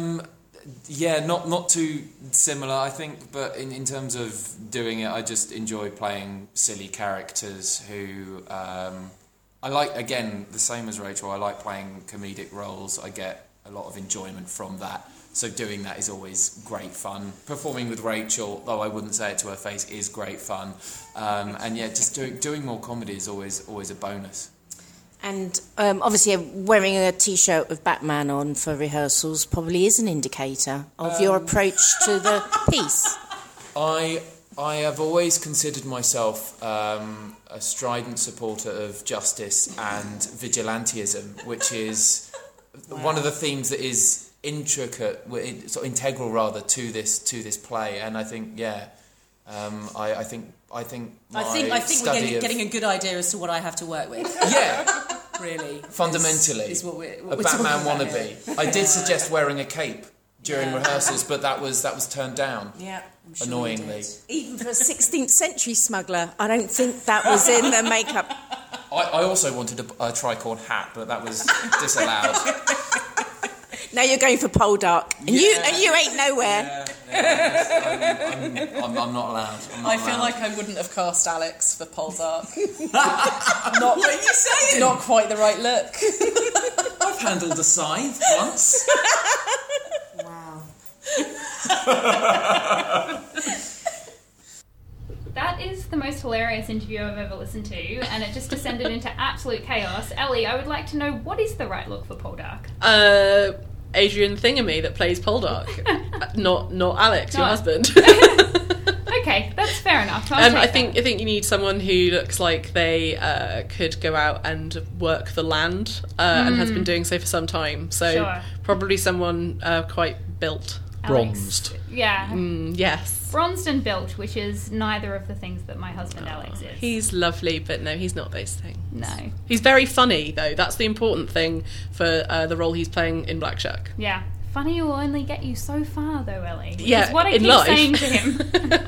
Not too similar, I think, but in terms of doing it, I just enjoy playing silly characters who... I like, again, the same as Rachel, I like playing comedic roles. I get a lot of enjoyment from that. So doing that is always great fun. Performing with Rachel, though I wouldn't say it to her face, is great fun. Just doing more comedy is always a bonus. And obviously wearing a T-shirt with Batman on for rehearsals probably is an indicator of your approach to the piece. I have always considered myself a strident supporter of justice and vigilantism, which is one of the themes that is integral to this play. And I think I think we're getting a good idea as to what I have to work with. Yeah. Really. Fundamentally, is what we're a Batman wannabe. Yeah. I did suggest wearing a cape during rehearsals, but that was turned down. Yeah, sure annoyingly. Even for a 16th century smuggler, I don't think that was in the makeup. I also wanted a tricorn hat, but that was disallowed. Now you're going for Poldark, and you ain't nowhere. I'm not allowed. I feel like I wouldn't have cast Alex for Poldark. What are you saying? Not quite the right look. I've handled a scythe once. Wow. That is the most hilarious interview I've ever listened to, and it just descended into absolute chaos. Ellie, I would like to know, what is the right look for Poldark? Adrian Thingamy that plays Poldark, not Alex, your husband. Okay, that's fair enough. I think you need someone who looks like they could go out and work the land, and has been doing so for some time. So probably someone quite built. Bronzed. Yeah. Yes. Bronzed and built, which is neither of the things that my husband Alex is. He's lovely, but no, he's not those things. No. He's very funny, though. That's the important thing for the role he's playing in Black Shuck. Yeah. Funny will only get you so far, though, Ellie. Yeah, is what I in keep life. saying to him.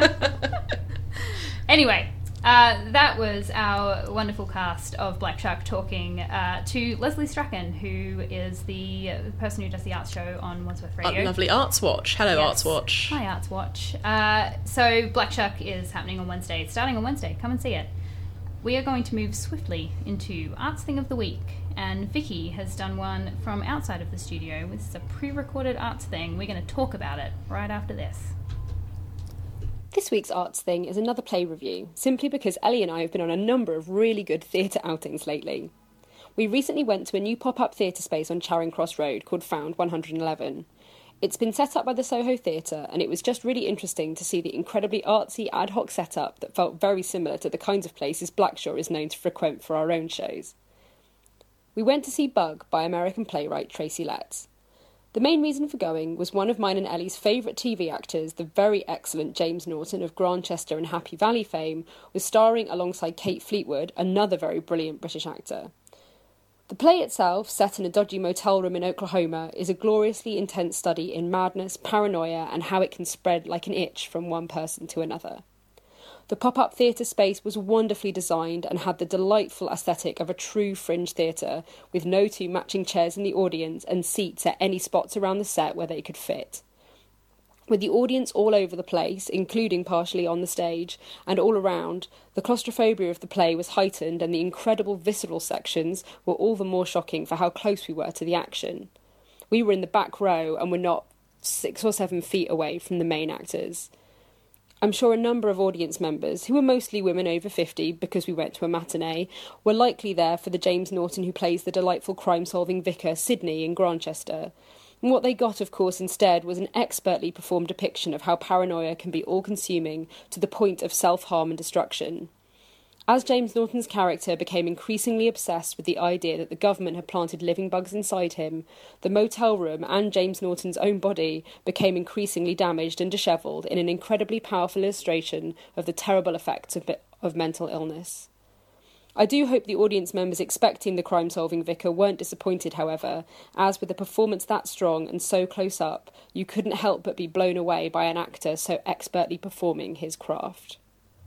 Anyway, that was our wonderful cast of Black Shuck talking to Leslie Strachan, who is the person who does the arts show on Wandsworth Radio. Lovely Arts Watch. Hello, Yes. Arts Watch. Hi, Arts Watch. So Black Shuck is happening on Wednesday. It's starting on Wednesday. Come and see it. We are going to move swiftly into Arts Thing of the Week, and Vicky has done one from outside of the studio. This is a pre-recorded arts thing. We're going to talk about it right after this. This week's Arts Thing is another play review, simply because Ellie and I have been on a number of really good theatre outings lately. We recently went to a new pop-up theatre space on Charing Cross Road called Found 111. It's been set up by the Soho Theatre, and it was just really interesting to see the incredibly artsy ad hoc setup that felt very similar to the kinds of places Blackshaw is known to frequent for our own shows. We went to see Bug by American playwright Tracy Letts. The main reason for going was one of mine and Ellie's favourite TV actors, the very excellent James Norton of Grantchester and Happy Valley fame, was starring alongside Kate Fleetwood, another very brilliant British actor. The play itself, set in a dodgy motel room in Oklahoma, is a gloriously intense study in madness, paranoia, and how it can spread like an itch from one person to another. The pop-up theatre space was wonderfully designed and had the delightful aesthetic of a true fringe theatre, with no two matching chairs in the audience and seats at any spots around the set where they could fit. With the audience all over the place, including partially on the stage, and all around, the claustrophobia of the play was heightened, and the incredible visceral sections were all the more shocking for how close we were to the action. We were in the back row and were not 6 or 7 feet away from the main actors. I'm sure a number of audience members, who were mostly women over 50 because we went to a matinee, were likely there for the James Norton who plays the delightful crime-solving vicar Sidney in Grantchester. And what they got, of course, instead was an expertly performed depiction of how paranoia can be all-consuming to the point of self-harm and destruction. As James Norton's character became increasingly obsessed with the idea that the government had planted living bugs inside him, the motel room and James Norton's own body became increasingly damaged and dishevelled in an incredibly powerful illustration of the terrible effects of mental illness. I do hope the audience members expecting the crime-solving vicar weren't disappointed, however, as with a performance that strong and so close up, you couldn't help but be blown away by an actor so expertly performing his craft.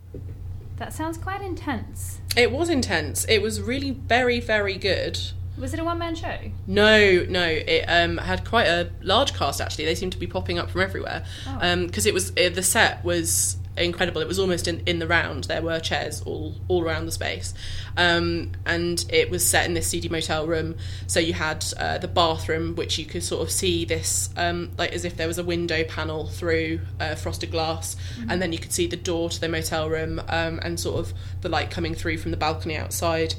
That sounds quite intense. It was intense. It was really very, very good. Was it a one-man show? No. It had quite a large cast, actually. They seemed to be popping up from everywhere. Because the set was incredible. It was almost in the round. There were chairs all around the space. And it was set in this seedy motel room. So you had the bathroom, which you could sort of see this, like as if there was a window panel through frosted glass. Mm-hmm. And then you could see the door to the motel room and sort of the light coming through from the balcony outside.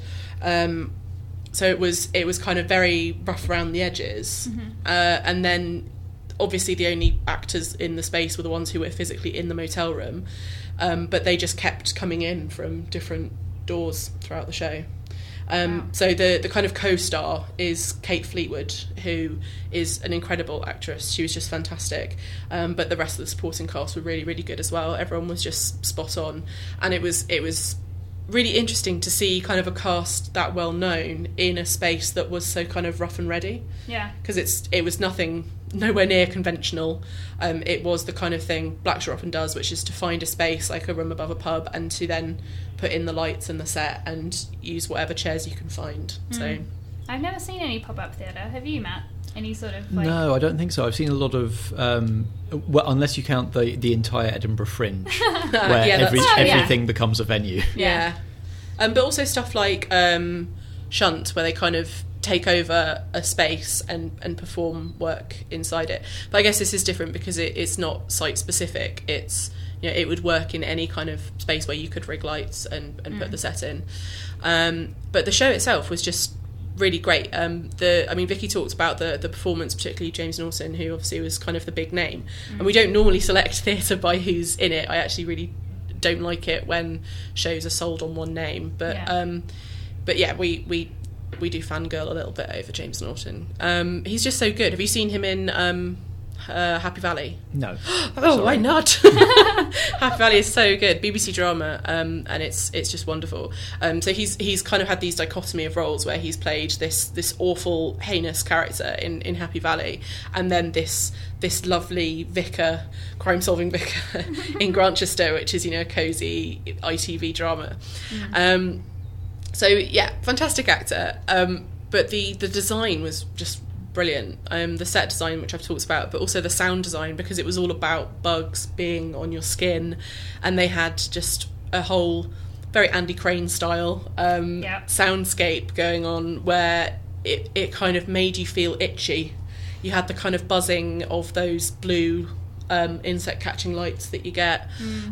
So it was kind of very rough around the edges. Mm-hmm. And then obviously the only actors in the space were the ones who were physically in the motel room, but they just kept coming in from different doors throughout the show. Wow. So the kind of co-star is Kate Fleetwood, who is an incredible actress. She was just fantastic. But the rest of the supporting cast were really, really good as well. Everyone was just spot on. And it was really interesting to see kind of a cast that well known in a space that was so kind of rough and ready. Yeah. Because it was nowhere near conventional. It was the kind of thing Blackshaw often does, which is to find a space like a room above a pub and to then put in the lights and the set and use whatever chairs you can find. So I've never seen any pop-up theatre. Have you, Matt? Any sort of No, I don't think so. I've seen a lot of well, unless you count the entire Edinburgh Fringe, where everything becomes a venue. Yeah. But also stuff like Shunt, where they kind of take over a space and perform work inside it. But I guess this is different because it's not site specific. It's, it would work in any kind of space where you could rig lights and put the set in. But the show itself was just really great. Vicky talked about the performance, particularly James Norton, who obviously was kind of the big name. And we don't normally select theatre by who's in it. I actually really don't like it when shows are sold on one name. But we do fangirl a little bit over James Norton. He's just so good. Have you seen him in Happy Valley? No. Oh, why not? Happy Valley is so good. BBC drama, and it's just wonderful. So he's kind of had these dichotomy of roles where he's played this awful, heinous character in Happy Valley, and then this lovely vicar, crime-solving vicar in Grantchester, which is a cosy ITV drama. So yeah, fantastic actor. But the design was just brilliant. The set design, which I've talked about, but also the sound design, because it was all about bugs being on your skin, and they had just a whole very Andy Crane style soundscape going on, where it kind of made you feel itchy. You had the kind of buzzing of those blue insect catching lights that you get,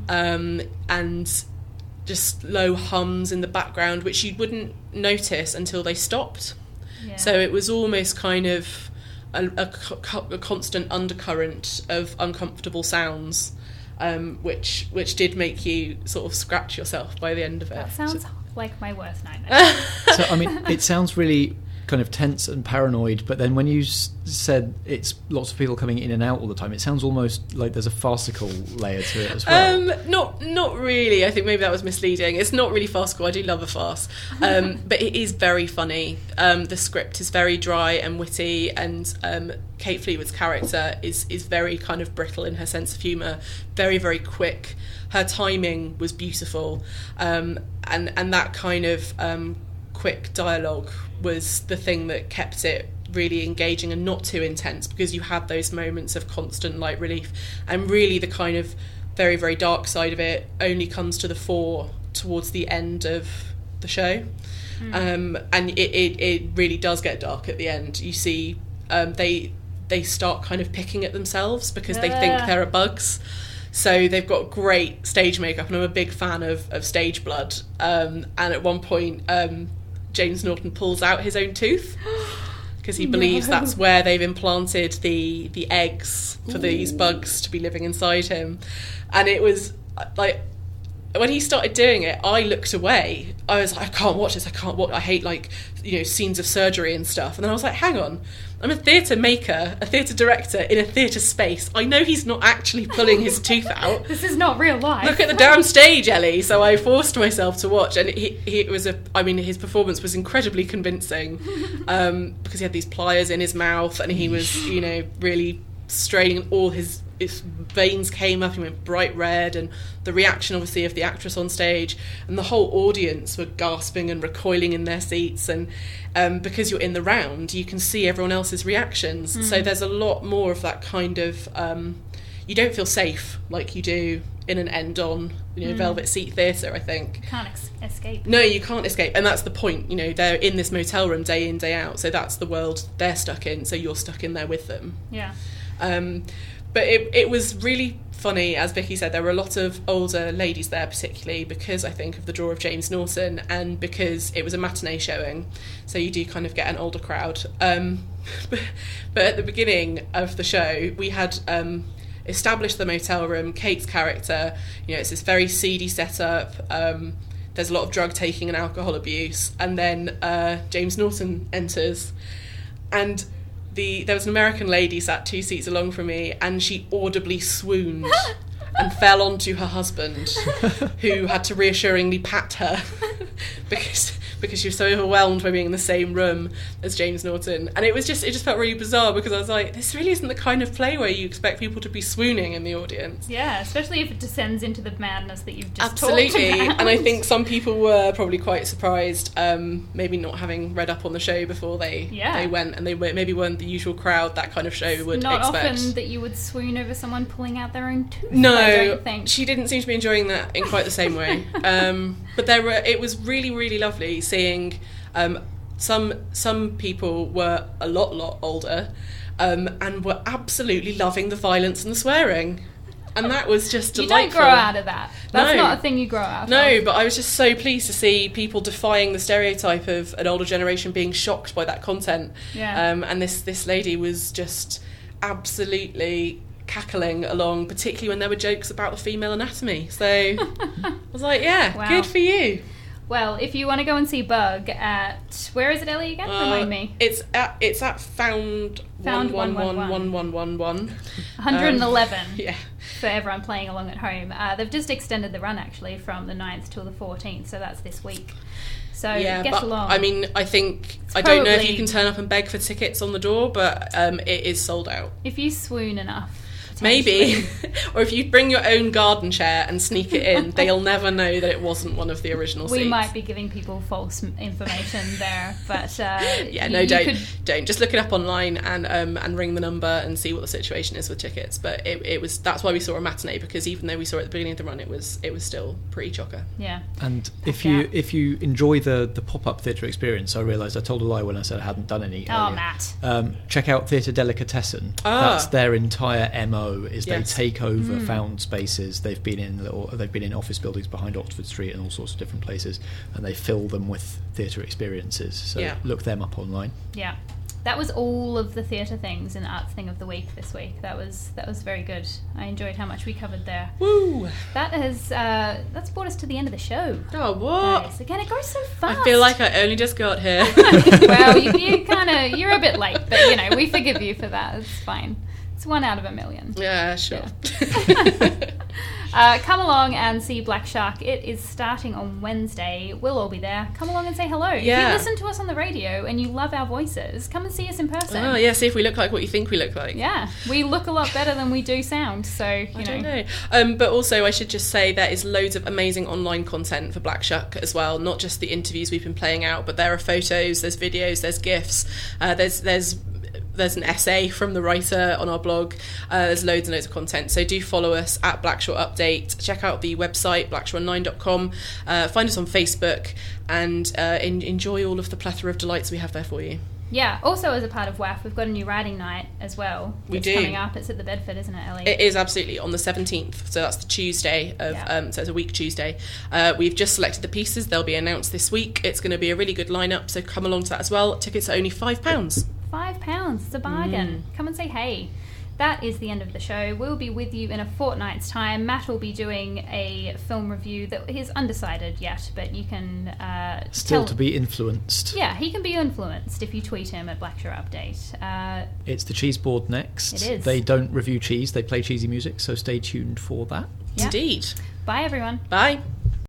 and just low hums in the background, which you wouldn't notice until they stopped. Yeah. So it was almost kind of a constant undercurrent of uncomfortable sounds, which did make you sort of scratch yourself by the end of it. That sounds like my worst nightmare. So, it sounds really kind of tense and paranoid, but then when you said it's lots of people coming in and out all the time, it sounds almost like there's a farcical layer to it as well. Not really. I think maybe that was misleading. It's not really farcical. I do love a farce, but it is very funny. The script is very dry and witty, and Kate Fleetwood's character is very kind of brittle in her sense of humour, very, very quick. Her timing was beautiful, and that kind of quick dialogue was the thing that kept it really engaging and not too intense, because you had those moments of constant light relief, and really the kind of very, very dark side of it only comes to the fore towards the end of the show. And it really does get dark at the end. You see they start kind of picking at themselves because they think there are bugs. So they've got great stage makeup, and I'm a big fan of stage blood, and at one point James Norton pulls out his own tooth because he believes that's where they've implanted the eggs for these bugs to be living inside him. And it was like, when he started doing it, I looked away. I was like, I can't watch this. I hate scenes of surgery and stuff. And then I was like, hang on, I'm a theatre maker, a theatre director in a theatre space. I know he's not actually pulling his tooth out. This is not real life. Look at the damn stage, Ellie. So I forced myself to watch, and his performance was incredibly convincing, because he had these pliers in his mouth, and he was, really straining. All his veins came up, he went bright red, and the reaction obviously of the actress on stage, and the whole audience were gasping and recoiling in their seats, and because you're in the round, you can see everyone else's reactions. So there's a lot more of that kind of you don't feel safe like you do in an end-on velvet seat theatre, I think. You can't escape. No, you can't escape, and that's the point. They're in this motel room day in, day out, so that's the world they're stuck in, so you're stuck in there with them. Yeah. But it was really funny. As Vicky said, there were a lot of older ladies there, particularly because I think of the draw of James Norton, and because it was a matinee showing, so you do kind of get an older crowd. But at the beginning of the show, we had established the motel room, Kate's character. It's this very seedy setup. There's a lot of drug taking and alcohol abuse, and then James Norton enters, and there was an American lady sat 2 seats along from me, and she audibly swooned and fell onto her husband, who had to reassuringly pat her because she was so overwhelmed by being in the same room as James Norton. And it just felt really bizarre, because I was like, this really isn't the kind of play where you expect people to be swooning in the audience. Yeah, especially if it descends into the madness that you've just Absolutely. talked about. And I think some people were probably quite surprised, maybe not having read up on the show before they went, and they maybe weren't the usual crowd that kind of show would not expect. Not often that you would swoon over someone pulling out their own tooth. No, I don't think. She didn't seem to be enjoying that in quite the same way. But it was really, really lovely seeing some people were a lot older and were absolutely loving the violence and the swearing. And that was just delightful. You don't grow out of that. That's not a thing you grow out of. No, but I was just so pleased to see people defying the stereotype of an older generation being shocked by that content. Yeah. And this lady was just absolutely cackling along, particularly when there were jokes about the female anatomy. So I was like, yeah, good for you. Well, if you want to go and see Bug at, where is it, Ellie, again? Remind me. It's at Found 11111. 111. Yeah. For everyone playing along at home. They've just extended the run, actually, from the 9th till the 14th, so that's this week. So get along. I mean, I think, I don't know if you can turn up and beg for tickets on the door, but it is sold out. If you swoon enough. Maybe. Or if you bring your own garden chair and sneak it in, they'll never know that it wasn't one of the original seats. We might be giving people false information there, but don't. Just look it up online and ring the number and see what the situation is with tickets. But that's why we saw a matinee, because even though we saw it at the beginning of the run, it was still pretty chocker. Yeah. And if you enjoy the pop-up theatre experience, I realised I told a lie when I said I hadn't done any earlier. Matt. Check out Theatre Delicatessen. That's their entire MO. Is they take over found spaces. They've been in office buildings behind Oxford Street and all sorts of different places, and they fill them with theatre experiences. So look them up online. Yeah, that was all of the theatre things in Arts Thing of the Week this week. That was very good. I enjoyed how much we covered there. Woo! That's brought us to the end of the show. Oh, what? Guys. Again, it goes so fast. I feel like I only just got here. Well, you're a bit late, but we forgive you for that. It's fine. It's 1 out of a million. Yeah, sure. Yeah. Come along and see Black Shark. It is starting on Wednesday. We'll all be there. Come along and say hello. Yeah. If you listen to us on the radio and you love our voices, come and see us in person. Oh, yeah, see if we look like what you think we look like. Yeah, we look a lot better than we do sound, so, I don't know. But also, I should just say there is loads of amazing online content for Black Shark as well, not just the interviews we've been playing out, but there are photos, there's videos, there's GIFs, there's an essay from the writer on our blog. There's loads and loads of content. So do follow us at Blackshore Update. Check out the website, blackshore9.com. Find us on Facebook and enjoy all of the plethora of delights we have there for you. Yeah, also as a part of WAF, we've got a new writing night as well. We do. Coming up. It's at the Bedford, isn't it, Ellie? It is, absolutely, on the 17th. So that's the Tuesday of, so it's a week Tuesday. We've just selected the pieces. They'll be announced this week. It's going to be a really good lineup, so come along to that as well. Tickets are only £5. £5. It's a bargain. Come and say hey. That is the end of the show. We'll be with you in a fortnight's time. Matt will be doing a film review that is undecided yet, but you can still to be influenced. Yeah, he can be influenced if you tweet him at Blackshore Update. It's the Cheese Board next. It is. They don't review cheese, they play cheesy music, so stay tuned for that. Yeah. Indeed. Bye, everyone. Bye.